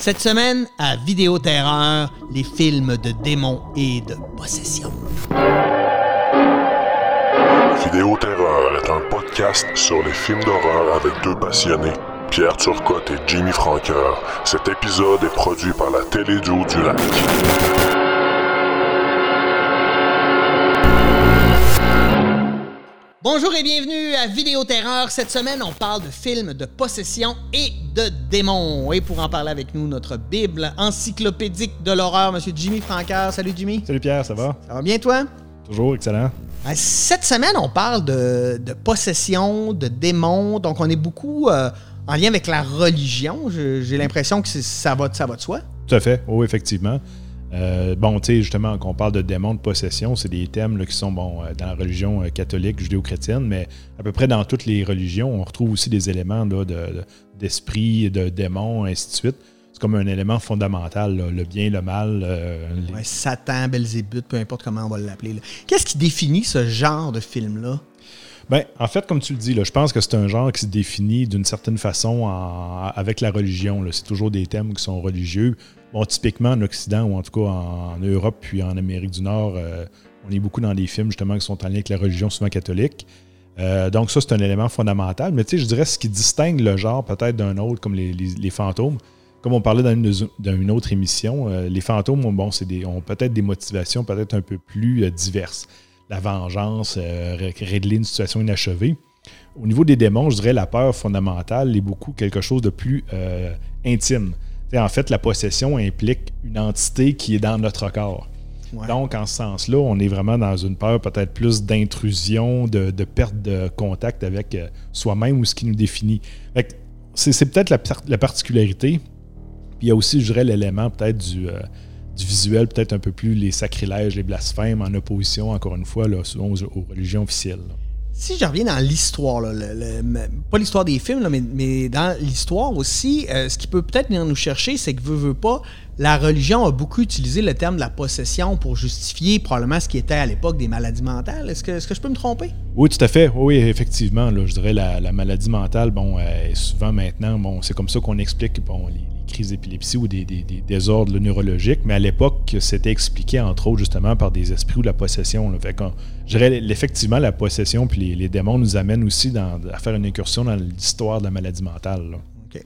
Cette semaine, à Vidéoterreur, les films de démons et de possession. Vidéoterreur est un podcast sur les films d'horreur avec deux passionnés, Pierre Turcotte et Jimmy Franqueur. Cet épisode est produit par la Télédo du Lac. Bonjour et bienvenue à Vidéoterreur. Cette semaine, on parle de films de possession et de démons. Et pour en parler avec nous, notre Bible encyclopédique de l'horreur, M. Jimmy Franqueur. Salut Jimmy. Salut Pierre, ça va? Ça va bien toi? Toujours excellent. Cette semaine, on parle de possession, de démons. Donc, on est beaucoup en lien avec la religion. J'ai l'impression que ça va de soi. Tout à fait, oui, effectivement. Tu sais, justement, quand on parle de démons, de possession, c'est des thèmes là, qui sont dans la religion catholique, judéo-chrétienne, mais à peu près dans toutes les religions, on retrouve aussi des éléments là, d'esprit, de démons, ainsi de suite. C'est comme un élément fondamental, là, le bien, le mal. Satan, Belzébuth, peu importe comment on va l'appeler. Là. Qu'est-ce qui définit ce genre de film-là? En fait, comme tu le dis, là, je pense que c'est un genre qui se définit d'une certaine façon avec la religion. Là. C'est toujours des thèmes qui sont religieux. Bon, typiquement en Occident, ou en tout cas en Europe puis en Amérique du Nord, on est beaucoup dans des films justement qui sont en lien avec la religion, souvent catholique. Donc ça, c'est un élément fondamental. Mais tu sais, je dirais ce qui distingue le genre peut-être d'un autre, comme les fantômes. Comme on parlait dans une autre émission, les fantômes ont peut-être des motivations peut-être un peu plus diverses. La vengeance, régler une situation inachevée. Au niveau des démons, je dirais la peur fondamentale est beaucoup quelque chose de plus intime. T'sais, en fait, la possession implique une entité qui est dans notre corps. Ouais. Donc, en ce sens-là, on est vraiment dans une peur peut-être plus d'intrusion, de perte de contact avec soi-même ou ce qui nous définit. Fait que c'est peut-être la particularité. Puis il y a aussi, je dirais, l'élément peut-être du visuel, peut-être un peu plus les sacrilèges, les blasphèmes, en opposition, encore une fois, là, souvent aux religions officielles. Là. Si je reviens dans l'histoire, là, pas l'histoire des films, là, mais dans l'histoire aussi, ce qui peut peut-être venir nous chercher, c'est que veut pas, la religion a beaucoup utilisé le terme de la possession pour justifier probablement ce qui était à l'époque des maladies mentales. Est-ce que je peux me tromper? Oui, tout à fait. Oui, effectivement. Là, je dirais la maladie mentale, souvent maintenant, c'est comme ça qu'on explique les crises d'épilepsie ou des désordres là, neurologiques, mais à l'époque, c'était expliqué entre autres justement par des esprits ou de la possession. Là. Fait que, je dirais effectivement la possession puis les démons nous amènent aussi à faire une incursion dans l'histoire de la maladie mentale. Là.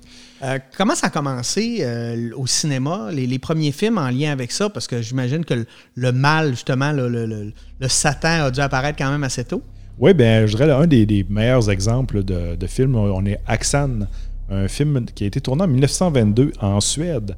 OK. Comment ça a commencé au cinéma, les premiers films en lien avec ça? Parce que j'imagine que le mal, justement, le Satan a dû apparaître quand même assez tôt. Oui, je dirais un des meilleurs exemples de films, on est Axan, un film qui a été tourné en 1922 en Suède.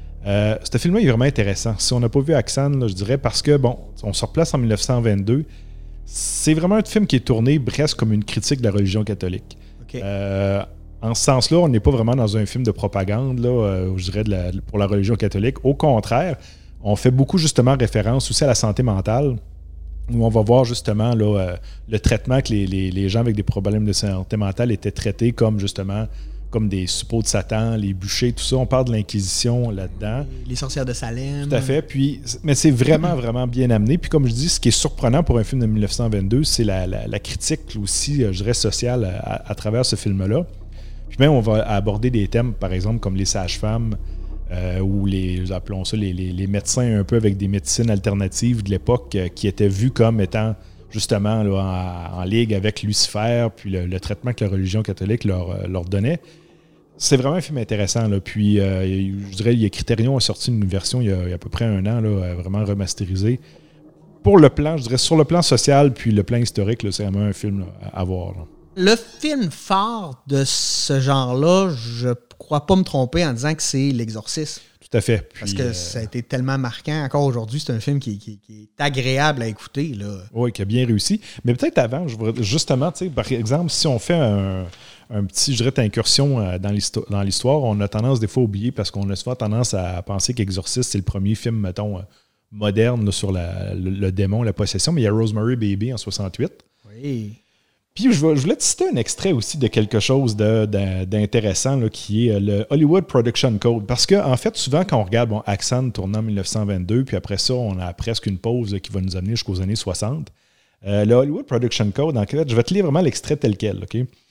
Ce film-là est vraiment intéressant. Si on n'a pas vu Axan, là, je dirais, parce que, on se replace en 1922, c'est vraiment un film qui est tourné presque comme une critique de la religion catholique. Okay. En ce sens-là, on n'est pas vraiment dans un film de propagande, là, je dirais, pour la religion catholique. Au contraire, on fait beaucoup, justement, référence aussi à la santé mentale, où on va voir, justement, là, le traitement que les gens avec des problèmes de santé mentale étaient traités comme, justement, comme des suppôts de Satan, les bûchers, tout ça. On parle de l'Inquisition là-dedans. Les sorcières de Salem. Tout à fait. Mais c'est vraiment, vraiment bien amené. Puis comme je dis, ce qui est surprenant pour un film de 1922, c'est la critique aussi, je dirais, sociale à travers ce film-là. Puis même, on va aborder des thèmes, par exemple, comme les sages-femmes ou appelons ça, les médecins un peu avec des médecines alternatives de l'époque qui étaient vus comme étant justement là, en ligue avec Lucifer, puis le traitement que la religion catholique leur donnait. C'est vraiment un film intéressant. Là. Puis, je dirais, Criterion a sorti une version il y a à peu près un an, là, vraiment remasterisée. Pour le plan, je dirais, sur le plan social, puis le plan historique, là, c'est vraiment un film là, à voir. Là. Le film phare de ce genre-là, je crois pas me tromper en disant que c'est L'Exorciste. Tout à fait. Puis, parce que ça a été tellement marquant. Encore aujourd'hui, c'est un film qui est agréable à écouter. Là. Oui, qui a bien réussi. Mais peut-être avant, je voudrais justement, par exemple, si on fait un petit, je dirais, incursion dans l'histoire, on a tendance des fois à oublier parce qu'on a souvent tendance à penser qu'Exorciste, c'est le premier film, mettons, moderne là, sur le démon, la possession. Mais il y a Rosemary Baby en 68. Oui. Puis je voulais te citer un extrait aussi de quelque chose d'intéressant là, qui est le Hollywood Production Code. Parce qu'en fait, souvent, quand on regarde Axan tournant en 1922, puis après ça, on a presque une pause qui va nous amener jusqu'aux années 60. Le Hollywood Production Code, en fait, je vais te lire vraiment l'extrait tel quel. Okay?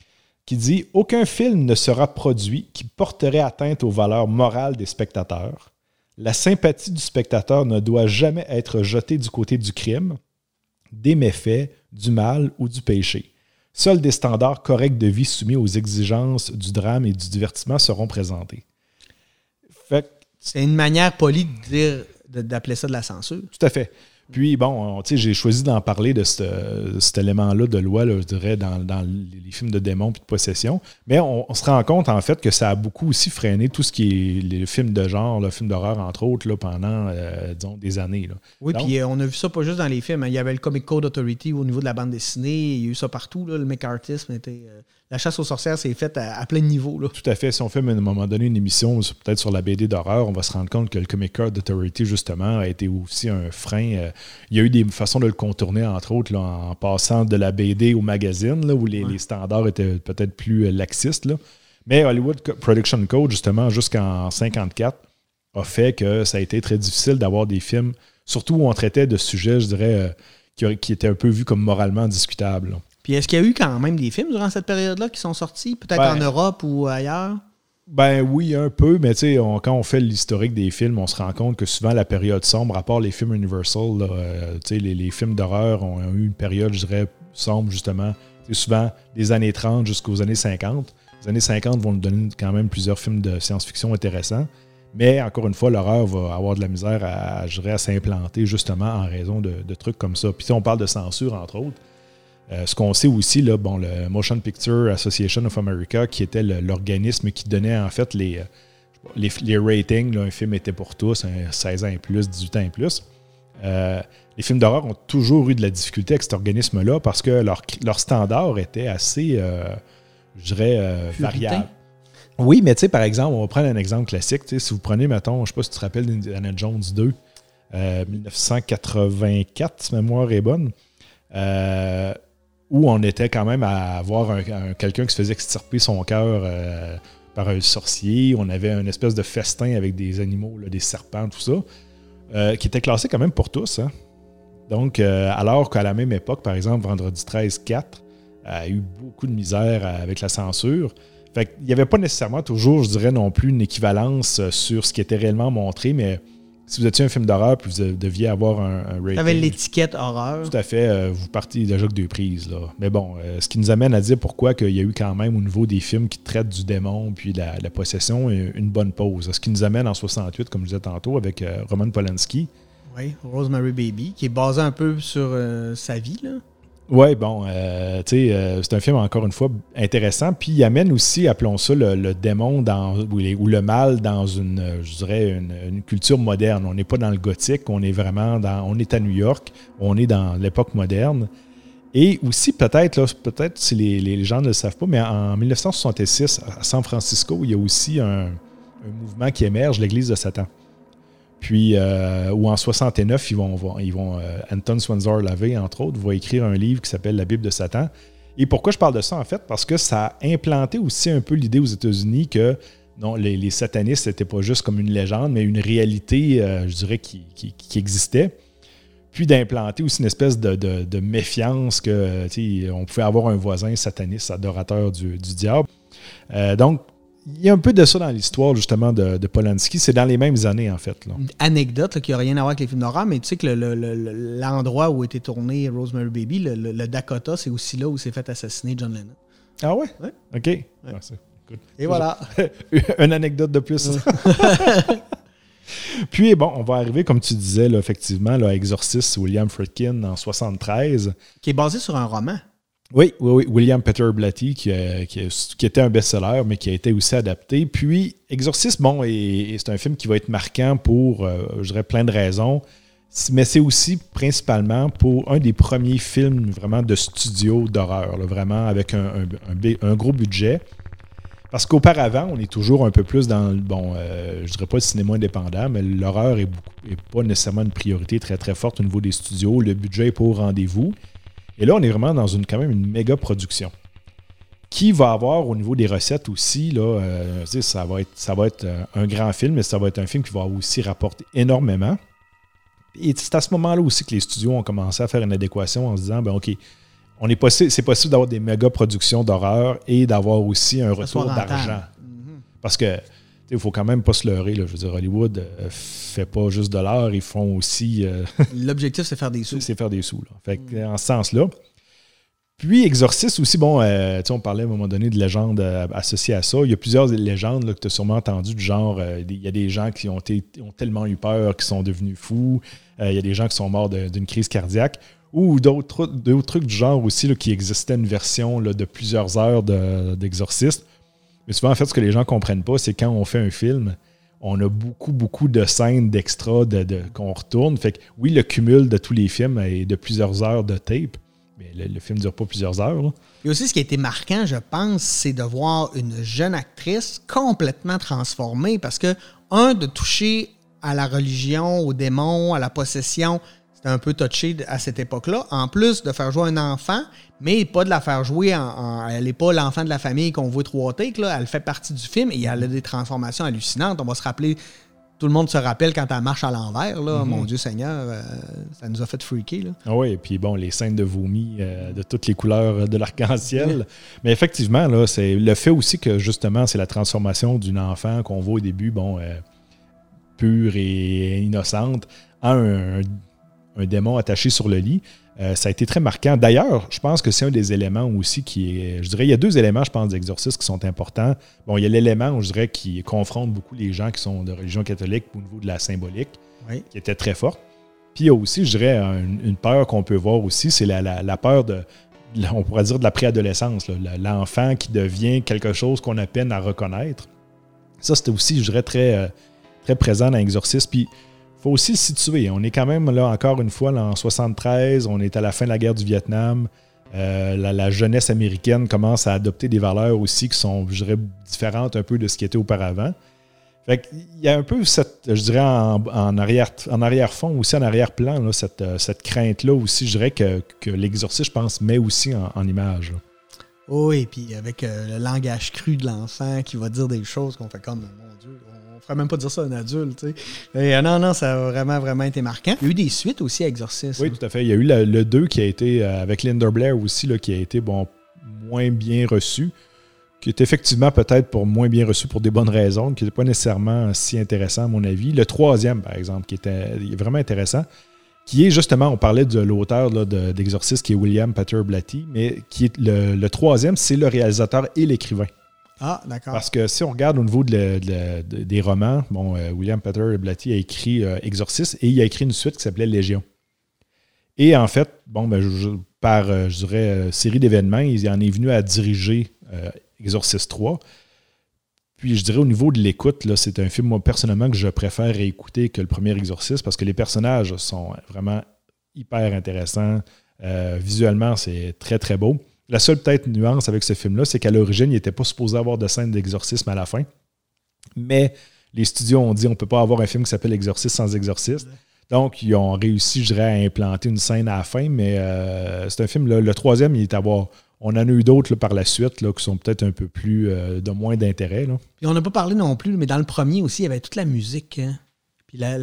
qui dit « Aucun film ne sera produit qui porterait atteinte aux valeurs morales des spectateurs. La sympathie du spectateur ne doit jamais être jetée du côté du crime, des méfaits, du mal ou du péché. Seuls des standards corrects de vie soumis aux exigences du drame et du divertissement seront présentés. » Fait c'est une manière polie de dire, d'appeler ça de la censure. Tout à fait. Puis, bon, j'ai choisi d'en parler de cet élément-là de loi, là, je dirais, dans les films de démons et de possession. Mais on se rend compte, en fait, que ça a beaucoup aussi freiné tout ce qui est les films de genre, le film d'horreur, entre autres, là, pendant, disons, des années. Là. Oui, puis on a vu ça pas juste dans les films. Hein. Il y avait le Comic Code Authority au niveau de la bande dessinée. Il y a eu ça partout. Là. Le McCarthyisme était... la chasse aux sorcières s'est faite à plein de niveaux. Là. Tout à fait. Si on fait à un moment donné une émission peut-être sur la BD d'horreur, on va se rendre compte que le Comic Code Authority, justement, a été aussi un frein. Il y a eu des façons de le contourner, entre autres, là, en passant de la BD au magazine, là, où les standards étaient peut-être plus laxistes. Là. Mais Hollywood Production Code, justement, jusqu'en 1954, a fait que ça a été très difficile d'avoir des films, surtout où on traitait de sujets, je dirais, qui étaient un peu vus comme moralement discutables. Là. Puis est-ce qu'il y a eu quand même des films durant cette période-là qui sont sortis, peut-être en Europe ou ailleurs? Ben oui, un peu, mais quand on fait l'historique des films, on se rend compte que souvent la période sombre, à part les films Universal, là, les films d'horreur ont eu une période, je dirais, sombre, justement. C'est souvent des années 30 jusqu'aux années 50. Les années 50 vont nous donner quand même plusieurs films de science-fiction intéressants. Mais encore une fois, l'horreur va avoir de la misère à s'implanter justement en raison de trucs comme ça. Puis on parle de censure, entre autres. Ce qu'on sait aussi, là, le Motion Picture Association of America, qui était l'organisme qui donnait en fait les ratings. Là, un film était pour tous, 16 ans et plus, 18 ans et plus. Les films d'horreur ont toujours eu de la difficulté avec cet organisme-là parce que leur standard était assez, je dirais, variable. Oui, mais tu sais, par exemple, on va prendre un exemple classique. Si vous prenez, mettons, je ne sais pas si tu te rappelles d'Indiana Jones 2, 1984, si ma mémoire est bonne, où on était quand même à avoir quelqu'un qui se faisait extirper son cœur par un sorcier. On avait une espèce de festin avec des animaux, là, des serpents, tout ça, qui était classé quand même pour tous. Hein. Donc, alors qu'à la même époque, par exemple, Vendredi 13-4 a eu beaucoup de misère avec la censure. Fait qu'il n'y avait pas nécessairement toujours, je dirais, non plus une équivalence sur ce qui était réellement montré, mais si vous étiez un film d'horreur puis vous deviez avoir un rating... Tu avais l'étiquette horreur. Tout à fait. Vous partiez déjà que deux prises. Là. Mais bon, ce qui nous amène à dire pourquoi il y a eu quand même au niveau des films qui traitent du démon puis de la possession une bonne pause. Ce qui nous amène en 68, comme je disais tantôt, avec Roman Polanski. Oui, Rosemary Baby, qui est basé un peu sur sa vie, là. Oui, bon, c'est un film, encore une fois, intéressant. Puis il amène aussi, appelons ça, le démon ou le mal dans je dirais, une culture moderne. On n'est pas dans le gothique, on est vraiment on est à New York, on est dans l'époque moderne. Et aussi, peut-être si les gens ne le savent pas, mais en 1966, à San Francisco, il y a aussi un mouvement qui émerge, l'Église de Satan. Puis, ou en 69, ils vont Anton Swentzor Lavey, entre autres, va écrire un livre qui s'appelle La Bible de Satan. Et pourquoi je parle de ça, en fait? Parce que ça a implanté aussi un peu l'idée aux États-Unis que non, les satanistes, c'était pas juste comme une légende, mais une réalité, je dirais, qui existait. Puis d'implanter aussi une espèce de méfiance que, on pouvait avoir un voisin sataniste, adorateur du diable. Donc, il y a un peu de ça dans l'histoire, justement, de Polanski. C'est dans les mêmes années, en fait. Là. Une anecdote là, qui n'a rien à voir avec les films d'horreur, mais tu sais que l'endroit où a été tourné Rosemary Baby, le Dakota, c'est aussi là où s'est fait assassiner John Lennon. Ah ouais? Ouais. OK. Ouais. Ah, et voilà. Une anecdote de plus. Puis, bon, on va arriver, comme tu disais, là, effectivement, là, Exorcist, William Friedkin, en 1973. Qui est basé sur un roman. Oui, William Peter Blatty, qui était un best-seller, mais qui a été aussi adapté. Puis, Exorcist, bon, c'est un film qui va être marquant pour, je dirais, plein de raisons, mais c'est aussi principalement pour un des premiers films vraiment de studio d'horreur, là, vraiment avec un gros budget. Parce qu'auparavant, on est toujours un peu plus dans le, je dirais pas le cinéma indépendant, mais l'horreur est pas nécessairement une priorité très, très forte au niveau des studios. Le budget n'est pas au rendez-vous. Et là, on est vraiment dans quand même une méga production qui va avoir au niveau des recettes aussi, là, ça va être un grand film, mais ça va être un film qui va aussi rapporter énormément. Et c'est à ce moment-là aussi que les studios ont commencé à faire une adéquation en se disant, OK, c'est possible d'avoir des méga productions d'horreur et d'avoir aussi un retour d'argent. Parce que il faut quand même pas se leurrer. Là. Je veux dire, Hollywood fait pas juste de l'art, ils font aussi... L'objectif, c'est faire des sous. C'est faire des sous. Là. Fait que, en ce sens-là. Puis, Exorcist aussi, bon, on parlait à un moment donné de légendes associées à ça. Il y a plusieurs légendes là, que tu as sûrement entendues, du genre, il y a des gens qui ont tellement eu peur qu'ils sont devenus fous. Il y a des gens qui sont morts d'une crise cardiaque. Ou d'autres trucs du genre aussi là, qui existait une version là, de plusieurs heures d'Exorcist. Mais souvent, en fait, ce que les gens ne comprennent pas, c'est quand on fait un film, on a beaucoup, beaucoup de scènes d'extra qu'on retourne. Fait que oui, le cumul de tous les films est de plusieurs heures de tape, mais le film ne dure pas plusieurs heures. Là. Et aussi, ce qui a été marquant, je pense, c'est de voir une jeune actrice complètement transformée parce que, de toucher à la religion, aux démons, à la possession, c'était un peu touché à cette époque-là. En plus de faire jouer un enfant, mais pas de la faire jouer elle n'est pas l'enfant de la famille qu'on voit 3 takes, là. Elle fait partie du film et elle a des transformations hallucinantes. On va se rappeler, tout le monde se rappelle quand elle marche à l'envers, là. Mon Dieu Seigneur, ça nous a fait freaker. Là. Ah oui, et puis bon, les scènes de vomi de toutes les couleurs de l'arc-en-ciel. Oui. Mais effectivement, là, c'est le fait aussi que justement, c'est la transformation d'une enfant qu'on voit au début, pure et innocente, en un démon attaché sur le lit. Ça a été très marquant. D'ailleurs, je pense que c'est un des éléments aussi qui est... Je dirais, il y a 2 éléments, je pense, d'Exorcist qui sont importants. Bon, il y a l'élément, je dirais, qui confronte beaucoup les gens qui sont de religion catholique au niveau de la symbolique, qui était très forte. Puis il y a aussi, je dirais, une peur qu'on peut voir aussi, c'est la peur on pourrait dire de la préadolescence, là, l'enfant qui devient quelque chose qu'on a peine à reconnaître. Ça, c'était aussi, je dirais, très, très présent dans Exorcist. Puis il faut aussi le situer. On est quand même, là, encore une fois, là, en 1973, on est à la fin de la guerre du Vietnam. La jeunesse américaine commence à adopter des valeurs aussi qui sont, je dirais, différentes un peu de ce qui était auparavant. Fait qu'il y a un peu cette, je dirais, en arrière-fond, aussi en arrière-plan, là, cette crainte-là aussi, je dirais, que l'Exorciste, je pense, met aussi en image. Là. Oui, et puis avec le langage cru de l'enfant qui va dire des choses qu'on fait comme, mon Dieu, on ne ferait même pas dire ça à un adulte. Tu sais. Et, non, ça a vraiment, vraiment été marquant. Il y a eu des suites aussi à Exorcist. Oui, tout à fait. Il y a eu le 2 qui a été, avec Linda Blair aussi, là, qui a été moins bien reçu, qui est effectivement peut-être moins bien reçu pour des bonnes raisons, qui n'était pas nécessairement si intéressant à mon avis. Le 3e, par exemple, qui était vraiment intéressant, qui est justement, on parlait de l'auteur là, d'Exorcist, qui est William Peter Blatty, mais qui est le 3e, c'est le réalisateur et l'écrivain. Ah, d'accord. Parce que si on regarde au niveau des romans, William Peter Blatty a écrit Exorcist et il a écrit une suite qui s'appelait Légion. Et en fait, par, je dirais, série d'événements, il en est venu à diriger Exorcist 3. Puis je dirais au niveau de l'écoute, là, c'est un film, moi, personnellement, que je préfère réécouter que le premier Exorcist parce que les personnages sont vraiment hyper intéressants. Visuellement, c'est très, très beau. La seule peut-être nuance avec ce film-là, c'est qu'à l'origine, il n'était pas supposé avoir de scène d'exorcisme à la fin. Mais les studios ont dit on ne peut pas avoir un film qui s'appelle Exorcist sans exorciste. Donc, ils ont réussi, je dirais, à implanter une scène à la fin. Mais c'est un film, là, le 3e, il est à voir. On en a eu d'autres là, par la suite là, qui sont peut-être un peu plus de moins d'intérêt. Là. Puis on n'a pas parlé non plus, mais dans le premier aussi, il y avait toute la musique. Hein? Puis en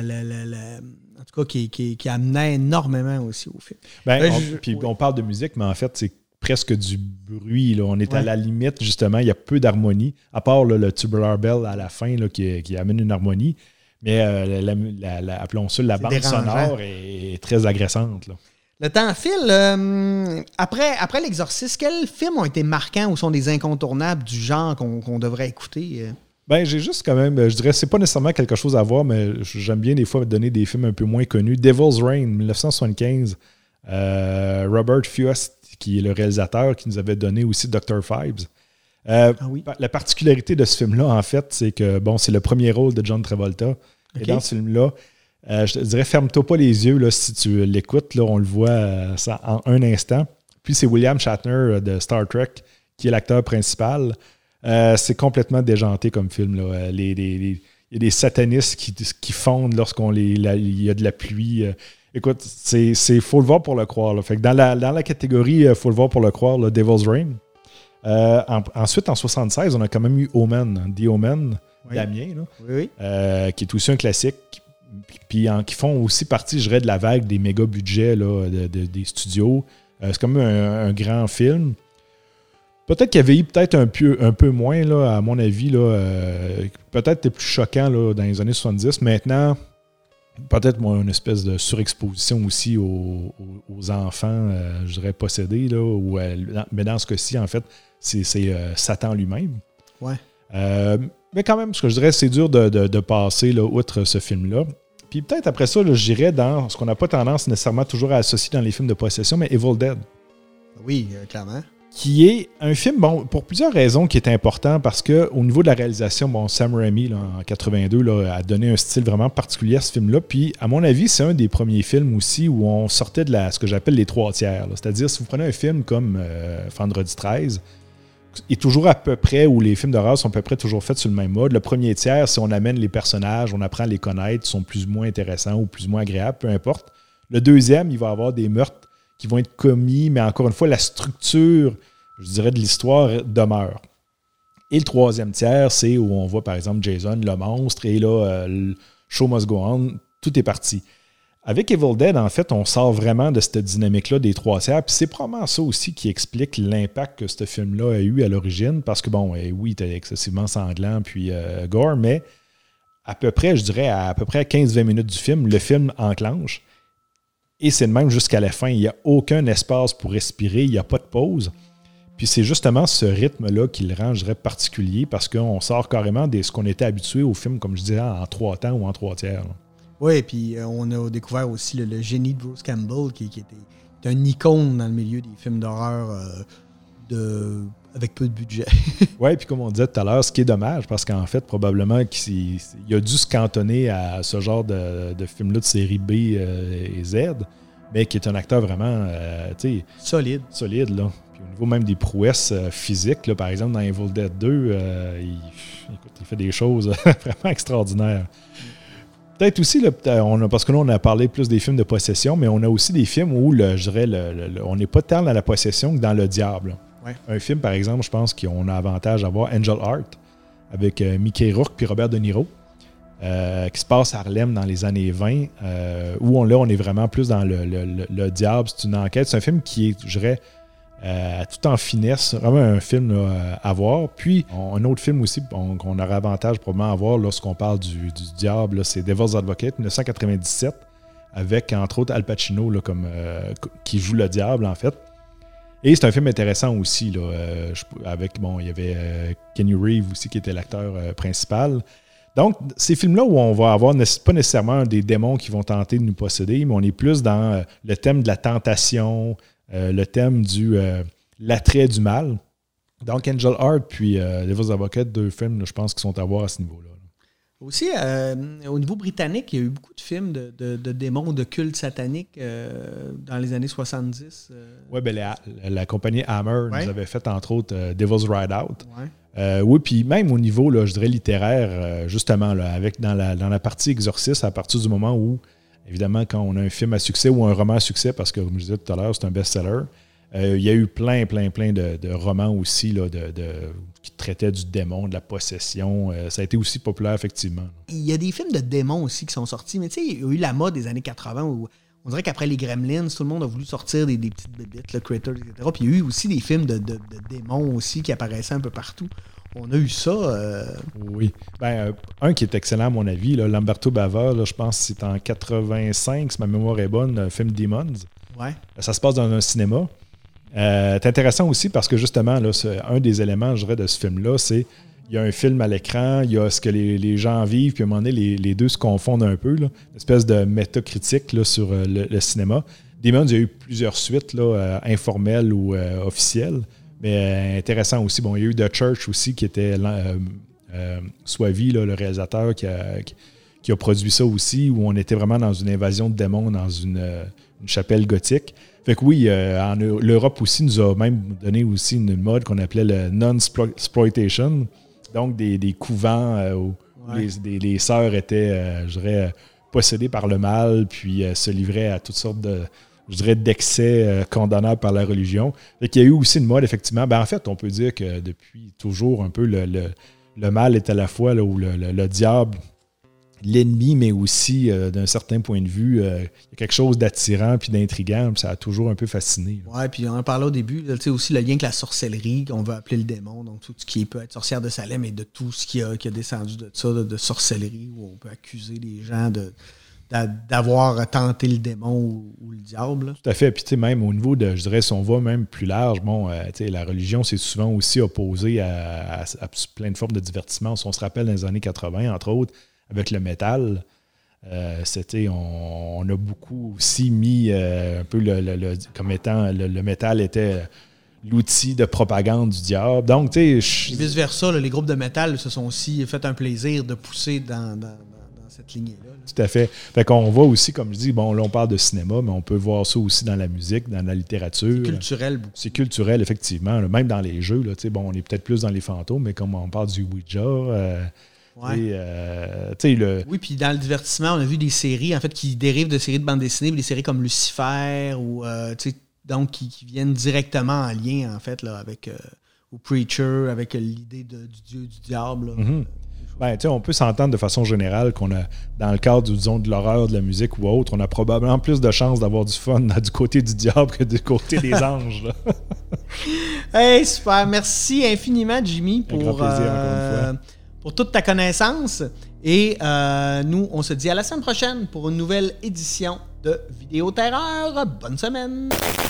tout cas, qui amenait énormément aussi au film. Puis on parle de musique, mais en fait, c'est presque du bruit. Là. On est à la limite, justement, il y a peu d'harmonie, à part là, le Tubular Bell à la fin là, qui amène une harmonie. Mais appelons ça, la bande sonore est très agressante. Là. Le temps file. Après l'Exorciste, quels films ont été marquants ou sont des incontournables du genre qu'on devrait écouter? J'ai juste quand même, je dirais, c'est pas nécessairement quelque chose à voir, mais j'aime bien des fois donner des films un peu moins connus. Devil's Reign, 1975. Robert Frost, qui est le réalisateur, qui nous avait donné aussi Dr. Phibes. La particularité de ce film-là, en fait, c'est que c'est le premier rôle de John Travolta. Okay. Et dans ce film-là, je te dirais, ferme-toi pas les yeux là, si tu l'écoutes. Là, on le voit ça en un instant. Puis c'est William Shatner de Star Trek qui est l'acteur principal. C'est complètement déjanté comme film. Là. Il y a des satanistes qui fondent il y a de la pluie. Écoute, faut le voir pour le croire. Là. Fait que dans la catégorie faut le voir pour le croire, là, Devil's Reign. Ensuite, en 1976, on a quand même eu Omen, The Omen, Damien, là, qui est aussi un classique. Puis qui font aussi partie, je dirais, de la vague des méga budgets là, des studios. C'est comme un grand film. Peut-être qu'il y avait eu peut-être un peu moins, là, à mon avis. Là, peut-être c'était plus choquant là, dans les années 70. Maintenant, peut-être moi, une espèce de surexposition aussi aux enfants, je dirais, possédés. Là, mais dans ce cas-ci, en fait, c'est Satan lui-même. Ouais. Mais quand même, ce que je dirais, c'est dur de passer là, outre ce film-là. Puis peut-être après ça, là, j'irais dans ce qu'on n'a pas tendance nécessairement toujours à associer dans les films de possession, mais Evil Dead. Oui, clairement. Qui est un film, bon, pour plusieurs raisons, qui est important parce qu'au niveau de la réalisation, bon, Sam Raimi, là, en 82, là, a donné un style vraiment particulier à ce film-là. Puis, à mon avis, c'est un des premiers films aussi où on sortait de ce que j'appelle les 3/3. C'est-à-dire, si vous prenez un film comme Vendredi 13, et toujours à peu près, où les films d'horreur sont à peu près toujours faits sur le même mode. Le premier tiers, si on amène les personnages, on apprend à les connaître, ils sont plus ou moins intéressants ou plus ou moins agréables, peu importe. Le deuxième, il va y avoir des meurtres qui vont être commis, mais encore une fois, la structure, je dirais, de l'histoire demeure. Et le troisième tiers, c'est où on voit, par exemple, Jason, le monstre, et là, le show must go on, tout est parti. Avec Evil Dead, en fait, on sort vraiment de cette dynamique-là des 3/3, puis c'est probablement ça aussi qui explique l'impact que ce film-là a eu à l'origine, parce que, bon, oui, il était excessivement sanglant, puis gore, mais à peu près, je dirais, à peu près 15-20 minutes du film, le film enclenche, et c'est le même jusqu'à la fin. Il n'y a aucun espace pour respirer, il n'y a pas de pause. Puis c'est justement ce rythme-là qui le rend, je dirais, particulier, parce qu'on sort carrément de ce qu'on était habitué au film, comme je disais, en 3 temps ou en 3/3. Là. Oui, puis on a découvert aussi le génie de Bruce Campbell, qui était un icône dans le milieu des films d'horreur avec peu de budget. Oui, puis comme on disait tout à l'heure, ce qui est dommage, parce qu'en fait, probablement qu'il a dû se cantonner à ce genre de film-là de série B et Z, mais qui est un acteur vraiment solide, là. Puis au niveau même des prouesses physiques, là, par exemple, dans Evil Dead 2, il fait des choses vraiment extraordinaires. Peut-être aussi, là, parce que là, on a parlé plus des films de possession, mais on a aussi des films où, je dirais, on n'est pas tant dans la possession que dans le diable. Ouais. Un film, par exemple, je pense qu'on a avantage à voir Angel Heart avec Mickey Rourke puis Robert De Niro, qui se passe à Harlem dans les années 20, où on est vraiment plus dans le diable. C'est une enquête. C'est un film qui est, je dirais, tout en finesse, vraiment un film là, à voir. Puis, un autre film aussi qu'on aura avantage probablement à voir lorsqu'on parle du diable, là, c'est Devil's Advocate, 1997, avec entre autres Al Pacino là, qui joue le diable en fait. Et c'est un film intéressant aussi, là, il y avait Keanu Reeves aussi qui était l'acteur principal. Donc, ces films-là où on va avoir pas nécessairement des démons qui vont tenter de nous posséder, mais on est plus dans le thème de la tentation, le thème du l'attrait du mal. Donc, Angel Heart puis Devil's Advocate, 2 films, là, je pense, qui sont à voir à ce niveau-là. Aussi, au niveau britannique, il y a eu beaucoup de films de démons, de cultes sataniques dans les années 70. Oui, la compagnie Hammer nous avait fait, entre autres, Devil's Ride Out. Ouais. Oui, puis même au niveau, là, je dirais, littéraire, justement, là, avec dans la partie exorciste, à partir du moment où, évidemment, quand on a un film à succès ou un roman à succès, parce que, comme je disais tout à l'heure, c'est un best-seller, il y a eu plein de romans aussi là, qui traitaient du démon, de la possession. Ça a été aussi populaire, effectivement. Il y a des films de démons aussi qui sont sortis, mais tu sais, il y a eu la mode des années 80 où on dirait qu'après les Gremlins, tout le monde a voulu sortir des petites bébites, le Critters, etc. Puis il y a eu aussi des films de démons aussi qui apparaissaient un peu partout. On a eu ça. Oui. Un qui est excellent à mon avis, là, Lamberto Bava, là, je pense que c'est en 85, si ma mémoire est bonne, le film Demons. Ouais. Ça se passe dans un cinéma. C'est intéressant aussi parce que justement, là, un des éléments, je dirais, de ce film-là, c'est il y a un film à l'écran, il y a ce que les gens vivent, puis à un moment donné, les deux se confondent un peu. Là, une espèce de métacritique là, sur le cinéma. Demons, il y a eu plusieurs suites là, informelles ou officielles, mais intéressant aussi. Bon, il y a eu The Church aussi, qui était Soavi, là, le réalisateur, qui a produit ça aussi, où on était vraiment dans une invasion de démons dans une chapelle gothique. Fait que oui, l'Europe aussi nous a même donné aussi une mode qu'on appelait le non-exploitation. Donc, des couvents où les sœurs étaient, je dirais, possédées par le mal, puis se livraient à toutes sortes d'excès condamnables par la religion. Fait qu'il y a eu aussi une mode, effectivement. En fait, on peut dire que depuis toujours, un peu, le mal est à la fois là, où le diable, l'ennemi, mais aussi, d'un certain point de vue, il y a quelque chose d'attirant puis d'intriguant. Puis ça a toujours un peu fasciné. Oui, puis on en parlait au début, tu sais, aussi le lien avec la sorcellerie, qu'on veut appeler le démon, donc tout ce qui peut être sorcière de Salem et de tout ce qui a descendu de ça, de sorcellerie, où on peut accuser les gens d'avoir tenté le démon ou le diable. Là. Tout à fait. Puis, tu sais, même au niveau de, je dirais, si on va même plus large, bon, tu sais, la religion, c'est souvent aussi opposée à plein de formes de divertissement. Si on se rappelle dans les années 80, entre autres, avec le métal, c'était, on a beaucoup aussi mis un peu comme étant le métal était l'outil de propagande du diable. Donc, tu sais... Et vice-versa, les groupes de métal se sont aussi fait un plaisir de pousser dans cette lignée-là. Tout à fait. Fait qu'on voit aussi, comme je dis, bon, là, on parle de cinéma, mais on peut voir ça aussi dans la musique, dans la littérature. C'est culturel beaucoup. C'est culturel, effectivement. Là, même dans les jeux, là, bon, on est peut-être plus dans les fantômes, mais comme on parle du Ouija... Oui, puis dans le divertissement, on a vu des séries en fait qui dérivent de séries de bande dessinée, des séries comme Lucifer, ou donc qui viennent directement en lien, en fait, là, avec ou Preacher, avec l'idée du dieu, du diable. Là. Mm-hmm. Ben, on peut s'entendre de façon générale qu'on a, dans le cadre, disons, de l'horreur, de la musique ou autre, on a probablement plus de chances d'avoir du fun du côté du diable que du côté des anges. Là. Hey, super. Merci infiniment, Jimmy, pour toute ta connaissance. Et nous, on se dit à la semaine prochaine pour une nouvelle édition de Vidéo Terreur. Bonne semaine!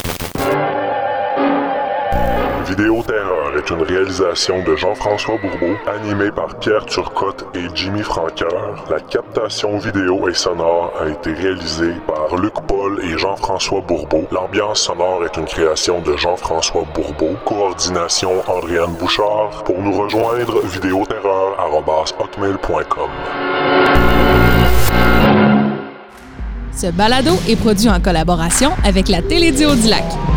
Vidéo Terreur est une réalisation de Jean-François Bourbeau, animée par Pierre Turcotte et Jimmy Franqueur. La captation vidéo et sonore a été réalisée par Luc Paul et Jean-François Bourbeau. L'ambiance sonore est une création de Jean-François Bourbeau. Coordination Andréane Bouchard. Pour nous rejoindre, videoterreur@hotmail.com. Ce balado est produit en collaboration avec la Télédio du Lac.